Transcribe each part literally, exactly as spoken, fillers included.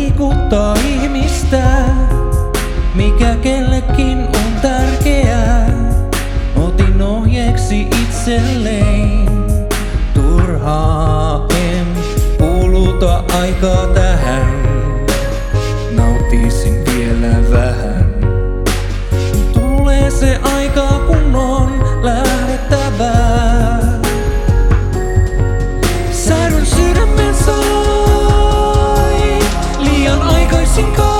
liikuttaa ihmistä, mikä kellekin on tärkeää. Otin ohjeeksi itselleni, turhaa en kuluta aikaa tähän. Nauttisin vielä vähän. Tulee se aika, kun on lähdettävää. Säädyn sydämen sai, liian aikaisin kai.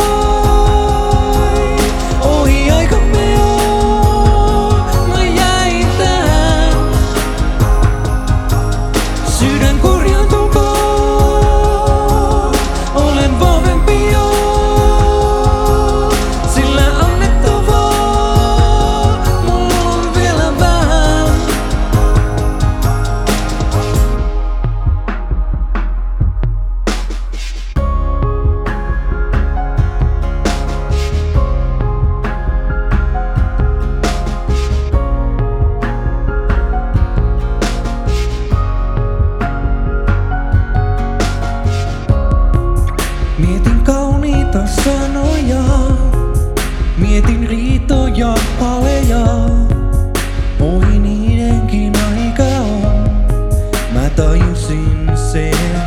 Ohi aikamme on, mä jäin tähän. Sydän korjaantukoon, olen vahvempi jo. Sillä annettavaa mulla on vielä vähän. Mietin kauniita sanoja, mietin riitoja, paleja. Ohi niidenkin aika on, mä tajusin sen,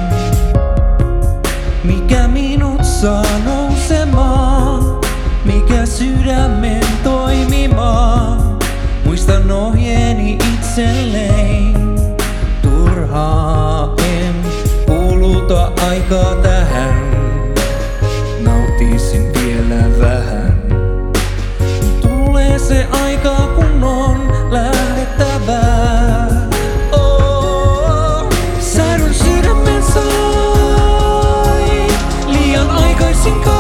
mikä minut saa nousemaan, mikä sydämen toimimaan. Muistan ohjeeni itselleen, turhaa en kuluta aikaa tähän. Nauttisin vielä vähän. Tulee se aika, kun on lähdettävää. Oh, säädyn sydämen sai, liian aikaisin kai.